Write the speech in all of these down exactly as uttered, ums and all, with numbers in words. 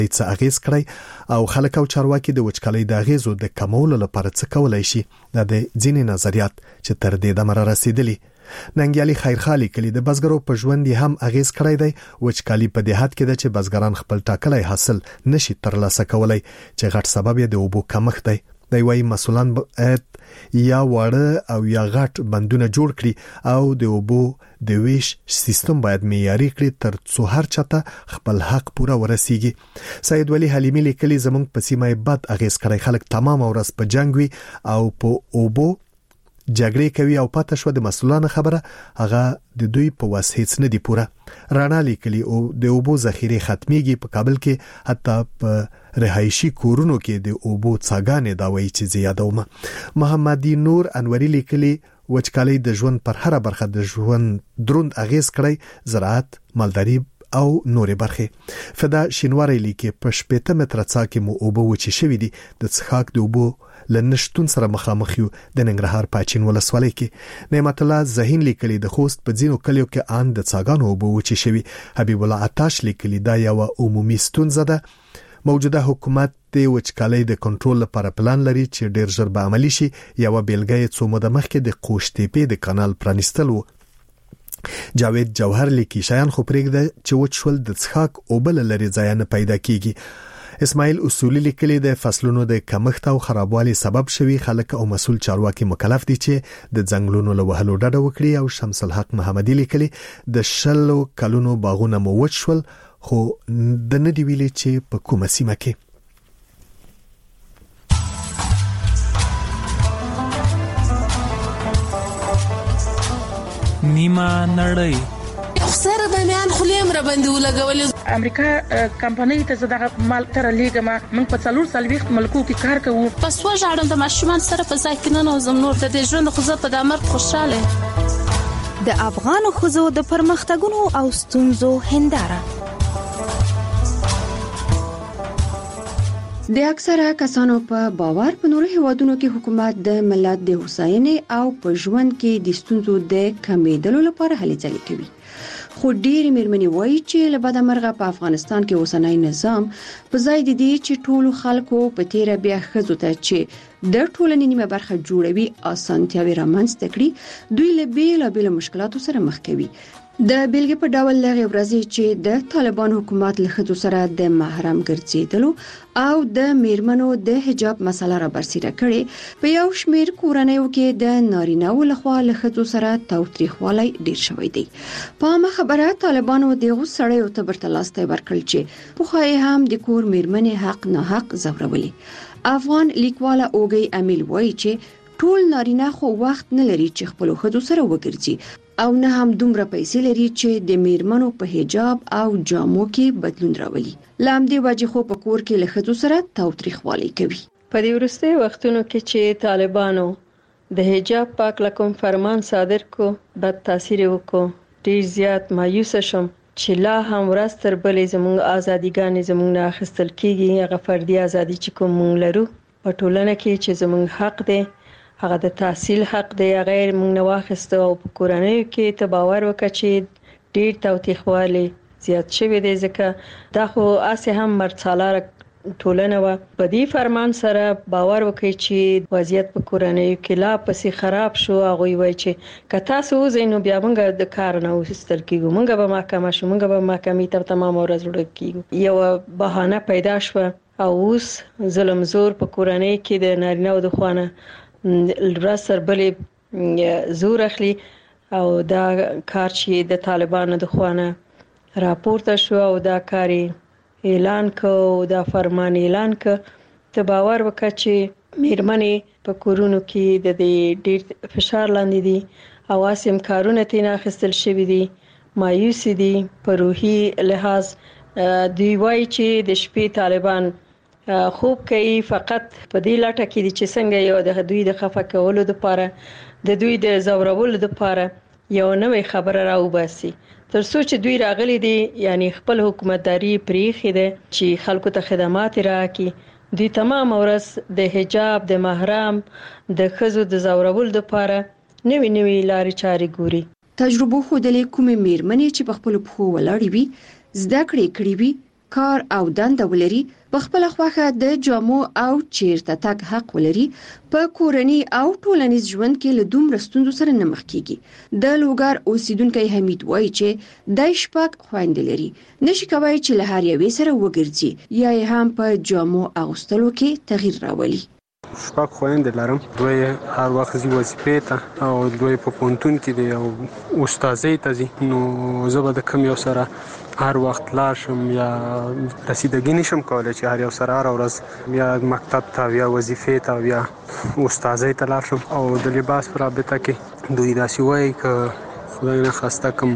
څه اغیز کړی او خلک او چارواکي د وچکالۍ د اغیزو د کمولو لپاره څه کولای شي دا د ځینې نظریات چې تر دې دمره رسیدلي. ننګیالي خیرخالي کلی د بزګرو په ژوند هم اغیز کړی دی. وچکالي په دهات کې د چې بزګران خپل ټاکلي حاصل نشي ترلاسه کولای چې غټ سبب یې د اوبو کمښت دی. دی وايي مسولان یا وړه او یا غټ بندونه جوړ کړي او د اوبو د ویش سیستم باید معیاري کړي تر څو هر چاته خپل حق پوره ورسیږي. سید ولی حلیمی لیکلي زمونږ په سیمه بد اغیز کړی خلک تمام ورځ په جنگ وي او په اوبو جګړې کوي او پاتې شو د مسولانو خبره هغه د دوی په واس هیڅ نه دی پوره. رانا لیکلي او د اوبو ذخیره ختميږي په کابل کې حتی په رهایشي کورونو کې د اوبو څاګانې دا وایي چې زیاده ومه. محمدي نور انوري لیکلي وچکالۍ د ژوند پر هر برخه د ژوند دروند اغیز کړی زراعت مالداري او نورې برخې. فدا شینواری لیکي په شپږ متره څا کې مو اوبو وچی شوې دي د څښاک د اوبو لنشتون سره مخامخ یو د ننګرهار پاچین ولسوالۍ کې. نعمت الله زهین لیکلي د خوست په ځینو کلیو کې ان د څاګانو اوبو وچی شوی. حبیب الله عطاش لیکلي دا یو عمومي ستونزه ده. موجوده حکومت د وچکالۍ د کنټرول لپاره پلان لري چې ډیر ژر به عملی شي. یو بیلګه څو مده مخکې د قوشتېپې د کانال پرانیستل وو. جاوید جوهر لیکي شایان خو پرېږده چې وچول د څښاک اوبه لري ځای نه پیدا کیږي. اسماعیل اصولی لیکلي د فصلونو د کمښت او خرابوالي سبب شوی خلک او مسول چارواکي مکلف دي چې د ځنګلونو له وهلو ډډه وکړي. او شمس الحق محمدي لیکلي د شلو کلونو باغونه مو وچول خو د ندی ویلي چې په کومه سیمه کې. نیمه نړۍ سره د میان خلیم را باندې ولګولې. امریکا کمپنۍ ته زړه مال تر لیګما موږ په څلور سالويخت ملکو کې کار کوو. پس و ژړم د ماشومان سره په ځای کې نه نوزم نور د ژوند خو زه په دمر خوشاله. د افغان خوځو د پرمختګونو او ستونزو هنداره. د اکثره کسانو په باور په نورو هیوادونو کې حکومت د ملت د حسینې او په ژوند کې د ستونزو د کمیدلو لپاره هلې ځلې کوي. خو ډېر مېرمنې وایي چې له بده مرغه په افغانستان کې اوسنی نظام په ځای د دې چې ټولو خلکو په تیره بیا ښځو ته چې د ټولنې نیمه برخه جوړوي اسانتیاوې رامنځته کړي دوی له بیلابېلو مشکلاتو سره مخ کوي. د بیلګې په ډول لغې ورځې چې د طالبان حکومت له ښځو سره د محرم ګرځېدلو او د میرمنو د حجاب مسله را برسېره کړي په یو شمېر کورنیو کې د نارینه‌و لخوا له ښځو سره تاوتریخوالی ډېر شوی دی. په عامه خبره طالبانو دغو سړیو ته برتلاستی ورکړل چې پخوا یې هم د کور میرمنې حق نه حق ځورولي. افغان لیکواله اوګی امیل وایي چې ټول نارینه خو وخت نه لري چې خپل ښځو سره وګرځي او نه هم دومره پیسې لري چې د میرمنو په حجاب او جامو کې بدلون راولي. لامدې وجه خو په کور کې له ښځو سره تاوتریخوالی کوي. په دې وروستي وختونو کې چې طالبانو د حجاب پاک لکم فرمان صادر کو بد تاثیر وکړو ډیر زیات مایوس شوم چې لا هم ورځ تر بلې زموږ ازاديګانې زموږ نه اخیستل کیږي. هغه فردي ازادي چې کوم موږ لرو په ټولنه کې چې زموږ حق دی هغه د تحصیل حق دی غیر موږ نه واخیسته او په کورنیو کې ته باور وکړه چې ډیر تاوتریخوالی زیات شوی دی ځکه دا خو اسه هم مرڅالاره ټولنه و. په دې فرمان سره باور وکړي چې وضعیت په کورنیو کې لا پسې خراب شو. هغه وایي چې که تاسو زینو بیا موږ د کار نه وستل کیږو موږ به محکمه شو موږ به محکمې ته تمام ورځ وړو کیږو. یو بهانه پیدا شو او اوس ظلم زور په کورنۍ کې د نارینه او د خوانه ورځ تر بلې زور اخلي او دا کار چې د طالبانو د خوانه راپورته شو او دا کاری اعلان کو دا فرمان اعلان ک ته باور وکړه چې میرمنې په کورونو کې د دې ډېر فشار لاندې دي او اسیم کارونه تینا خستل شوی دي مایوس دي په روحي لحاظ. دوی وایي چې د شپې طالبان خوب کوي فقط په دې لټه کې دي چې څنګه یو د دوی د خفه کولو لپاره د دوی د زورولو لپاره یو نوې خبره راوباسي تر څو چې دوی راغلي دي یعنی خپل حکومتداري پریخي ده چې خلکو ته خدمات راکړي. دوی تمام ورځ د حجاب د محرم د خزو د زورولو لپاره نوې نوې لارې چارې ګوري. تجربه خو د لیکومې میرمنې چې په خپل پخو ولاړې وي زده کړې کړې وي کار او دنده ولري په خپل خوخه د جامو او چیرته تک حق ولري په کورنۍ او ټولنیز ژوند کې له دومره ستونزو سره نه مخ کیږي د لوګر اوسیدونکو حمید وایي چې د شپږ خويند لري نشي کوي چې له هر یوې سره وګرځي یا هم په جامو اغوستلو کې تغییر راولي. شپږ خويند لرم، دوی هر وخت زی وظیفې ته او دوی په پونتون کې دی او استادۍ ته زی، نو زه به د کم یو سره هر وخت لاشم یا رسیدګی نشم کولای چې هر یو سره هر ورځ یا مکتب ته یا وظیفې ته یا استادۍ ته لاشم. او د لباس په رابطه کې دوی داسې وایي چې خدای نه خواسته کوم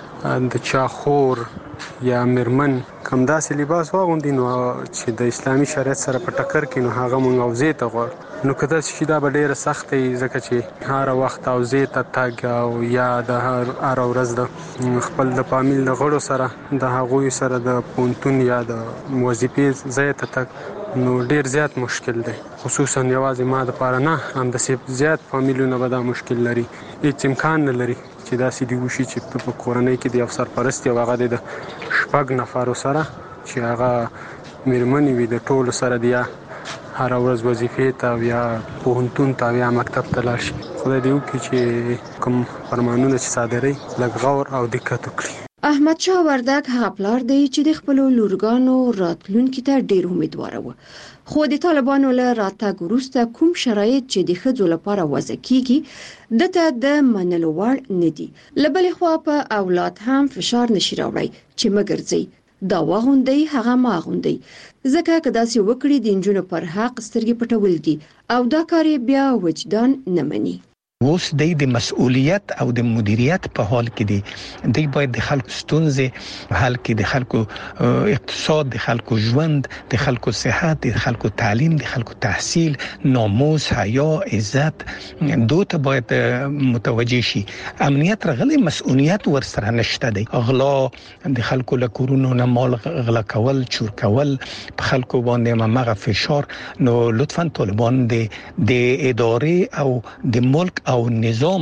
د چا خور یا مرمن کوم داسې لباس واغوندي نو چې د اسلامي شریعت سره په ټکر کې نو هغه مونږ اوزې ته غواړو، نو کدا چې دا به ډیره سخت وي ځکه چې هر وخت اوزې ته تاګ او یا د هر هر ورځ د خپل د فامیل د غړو سره د هغوی سره د پونتون یا د وظیفې ځای ته تک نو ډیر زیات مشکل دی، خصوصا یوازې ما د پاره نه هم د سیب زیات فامیلونو به دا مشکل لري. هیڅ امکان نه لري چې دا سې دی وشي چې په کورنۍ کې د افسر پرستی او هغه د شپږ نفرو سره چې هغه میرمنې وي د ټولو سره دی هر ورځ وظیفې ته یا پوهنتون ته یا مکتب ته لاړ شي. خدای دې وکړي چې کوم فرمانونه چې صادروي لږ غور او دقت وکړي. احمد شاه وردک هغه پلار دی چې د خپل لورګانو راتلونکي ته ډیر امیدوار و، خو د طالبانو له راتګ وروسته کوم شرایط چې د ښځو لپاره وضع کیږي دته د منلو وړ نه دي. لبل خو په اولاد هم فشار نشي راوړي چې مګرځي دا واغوندي هغه ما غوندي، ځکه کدا سي وکړي د انجونو پر حق سترګې پټول دي او دا کار بیا وجدان نه مني. اوس د مسؤلیت او د مدیریت په حال کې دي، دوی باید د خلکو ستونزې حل کړي، د خلکو اقتصاد، د خلکو ژوند، د خلکو صحت، د خلکو تعلیم، د خلکو تحصیل، ناموس، حیا، عزت دوی ته باید متوجه شي. امنیت رغلي مسؤلیت ورسره نشته دی، غلا د خلکو له کورونو نه مال غلا کول، چور کول په خلکو باندې مغه فشار. نو لطفا طالبان د د ادارې او د ملک او نظام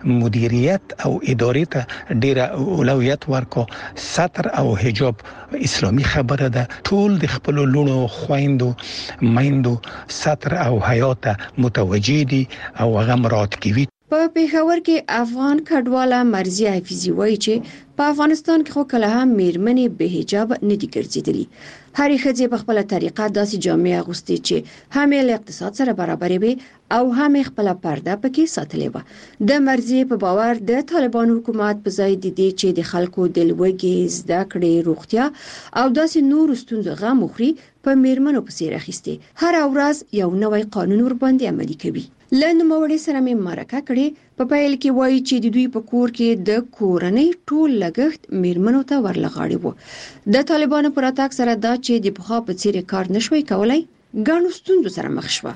مدیریت او ادارې ته ډیره اولویت ورکو. ستر او حجاب اسلامي خبره ده، ټول د خپل لونو خويندو میندو ستر او حیات متوجي دي او هغه مراد کوي. په پیښور کې افغان کډواله مرزي حفیظي وایي چې په افغانستان کې خو کله هم میرمنې به حجاب نه دي ګرځېدلي. هرې ښځې په خپله طریقه داسې جامې اغوستې چې هم یې له اقتصاد سره برابرې وي او هم یې خپله پرده پکې ساتلې وه. د مرزي په باور د طالبانو حکومت په ځای د دې چې د خلکو د لوږې، زده کړې، روغتیا او داسې نور ستونزو غم وخوري په میرمنو پسې راخیستې هر ورځ یو نوی قانون ور باندې عملي کوي. لن موړې سره مې مرکه کړې په پایل کې وایي چې د دوی په کور کې د کورنۍ ټول لګښت میرمنو ته ورلغاړي وو. د طالبانو پر اتاک سره دا چې د بخا په څیر کار نشوي کولای ګڼو ستونزو سره مخ شوه.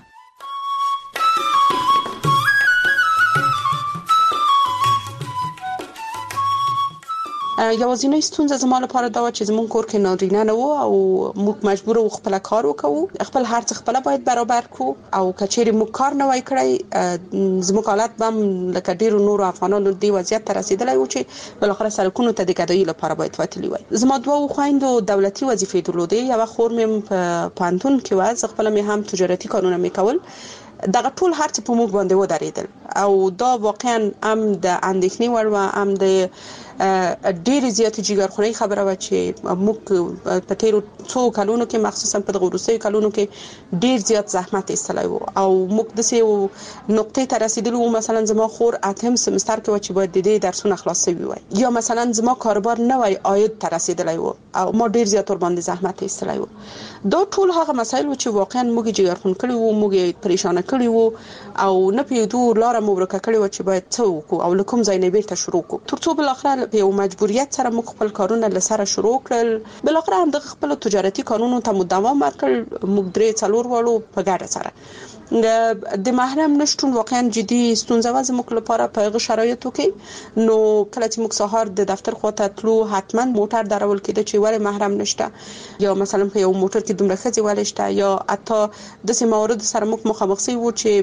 یوازینی ستونزه زما لپاره دا و چې زمون کور کې نارینه نه وو او موږ مجبور وو خپل کار وکړو، خپل هر څه خپل باید برابر کو او کچېری موږ کار نه وای کړی زموږ حالت بم لکه ډیرو نور افغانانو دی وضعیت تر رسیدلی و چې بل اخر سرکونو ته د ګډوي لپاره باید وتلی وای. زما دوه خويندو دولتي وظیفې درلودې، یو خور مې په پانتون کې و، زه خپل مې هم تجارتي کارونه مې کول. دغه ټول هر څه په موږ باندې ودرېدل او دا واقعا هم د اندېښنې وړ و، هم د ډېر زیات جګرخونی خبره و چې موږ په تیرو څو کلونو کې مخصوصا په دغه وروستیو کلونو کې ډېر زیات زحمت ایستلی و او موږ داسې نقطې ته رسیدلو وو، مثلا زما خور اتم سمستر کې و چې باید د دې درسونه خلاص شوي وای، یا مثلا زما کاروبار نه وای عاید ته رسیدلی و او ما ډېر زیات ور باندې زحمت ایستلی و. دا ټول هغه مسایل و چې واقعا موږ جګرخون کړي وو، موږ پریشان کړي وو او نه پیډو لاره مو ورکه کړي و چې باید څه وکړو او لکم ځای نه بیرته شروع کو. ترڅو بل اخر په یو مجبوریت سره موږ خپل کارونه لسره شروع کړل. بل اخر هم د خپل تجارتي کارونو ته دوام ورکړل. موږ درې څلور وړو په ګډه سره د محرم نشټون واقعا جدي ستونزه و زموږ لپاره په هغه شرایطو کې. نو کله چې موږ سهار د دفتر خواته تلو حتما موټر درول کېده چې ور محرم نشته، یا مثلا په یو موټر کې دومره ښځې ولشته، یا حتی د سیمه موارد سره موږ مخامخ شوي وو چې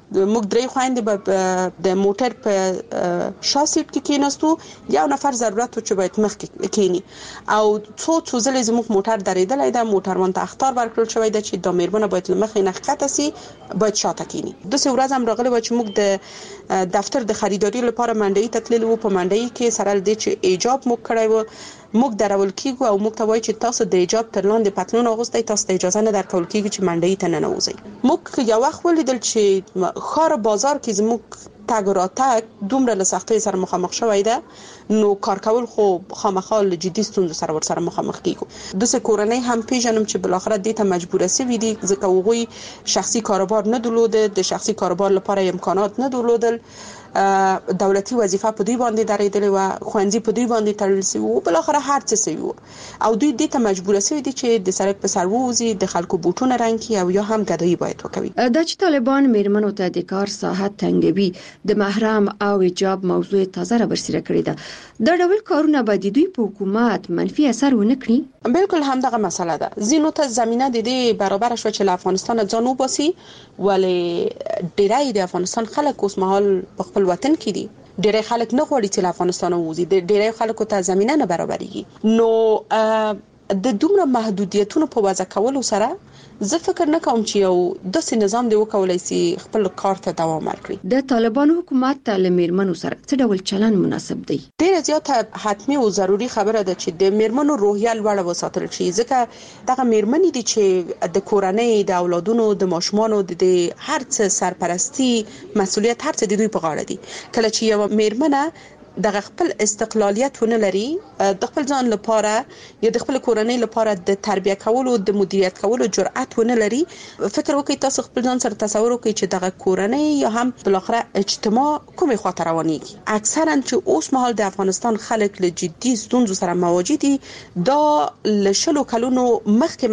موږ درې خويندې به د موټر په شاسیټ کې کېناستو، یو نفر ضرورت و چې باید مخ کې کېنی او څو څو ځلې زموږ موټر درېدلای دا موټروان ته اخطار ورکړل شوی دی چې د میرمنه باید لمخې نه ښکته سي، باید شاته کېنی. د څو ورځې هم راغلی و چې موږ د دفتر د خریداري لپاره منډي ته تللی وو. په منډي کې سره د چې ایجاب موږ کړی و، موږ درول کیږو او موږ ته وایي چې تاسو د ایجاب تر لاندې پتلون اغوستئ، تاسو ته اجازه نه درکول کیږي چې منډي ته نه نوځئ. موږ یو وخت ولیدل چې خار بازار کې زموږ تاګ راتګ دومره له سختۍ سره مخامخ شوی ده، نو کار کول خو خامخا له جدي ستونزو سره ورسره مخامخ کیږو. د څه کورنۍ هم پیژنم چې بل اخر دې ته مجبور سوي دي ځکه وغوي شخصي کاروبار نه درلوده، د شخصي کاروبار لپاره امکانات نه درلودل، دولتي وظیفه په دوی باندې درېدلې و، خوندې په دوی باندې تړل شوی و، بل اخر هر څه شوی و او دوی دې ته مجبور سوي دي چې د سړک په سر ووزي، د خلکو بوټونه رنګ کی او یا هم ګدایي باید وکوي. د چې طالبان میرمنو ته د کار ساحت تنګوي، د محرم او حجاب موضوع تازه را برسېره کړې ده. دا ډول کارونه به د دوی په حکومت منفي اثر ونه کړي؟ بالکل همدغه مسله ده. زینو ته زمينه د دې برابر شو چې له افغانستان ځان وباسي، ولی ډیری د افغانستان خلک اوس مهال په خپل وطن کې دي. ډیری خلک نه غواړي چې له افغانستان ووځي، ډیری خلکو ته زمينه نه برابرېږي. نو د دومره محدودیتونو په وضع کولو سره زه فکر نه کوم چې یو داسې نظام دی وکولای شي خپل کار ته دوام ورکړي. د طالبانو حکومت ته له میرمنو سره څه ډول چلن مناسب دی؟ ډیره زیاته حتمی او ضروری خبره ده چې د میرمنو روحیه لوړه وساتل شي، ځکه دغه میرمنې دي چې د کورنۍ، د اولادونو، د ماشومانو د هر څه سرپرستی مسؤلیت هر څه د دوی په غاړه دي. کله چې یو میرمنه د خپل استقلالیت ونه لري، د خپل ځان لپاره یا د خپل کورنۍ لپاره د تربیه کولو، د مدیریت کولو جرأت ونه لري، فکر وکړئ تاسو خپل ځان سره تصور وکړئ چې دغه کورنۍ یا هم بل اخر اجتماع کومه خاطر روانيږي. اکثرا چې اوس مهال د افغانستان خلک له جدي ستونزو سره مواجه دي، دا له شلو کلونو مخکې